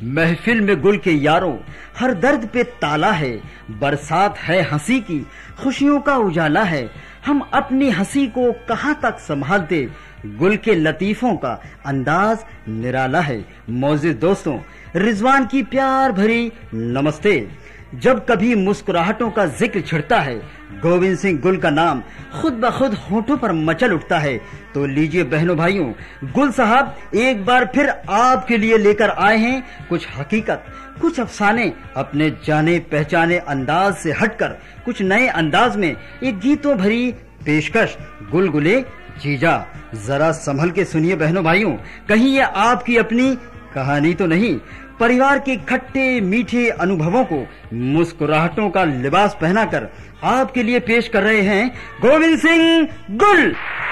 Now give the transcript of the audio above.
महफिल में गुल के यारों, हर दर्द पे ताला है। बरसात है हंसी की, खुशियों का उजाला है। हम अपनी हंसी को कहां तक संभालते, गुल के लतीफों का अंदाज निराला है। मौजूद दोस्तों, रिजवान की प्यार भरी नमस्ते। जब कभी मुस्कुराहटों का जिक्र छिड़ता है, गोविंद सिंह गुल का नाम खुद ब खुद होठों पर मचल उठता है। तो लीजिए बहनों भाइयों, गुल साहब एक बार फिर आपके लिए लेकर आए हैं कुछ हकीकत, कुछ अफसाने, अपने जाने पहचाने अंदाज से हटकर कुछ नए अंदाज में एक गीतों भरी पेशकश। गुलगुले जीजा, जरा संभल के सुनिए बहनों भाइयों, कहीं ये आपकी अपनी कहानी तो नहीं। परिवार के खट्टे मीठे अनुभवों को मुस्कुराहटों का लिबास पहनाकर आपके लिए पेश कर रहे हैं गोविंद सिंह गुल।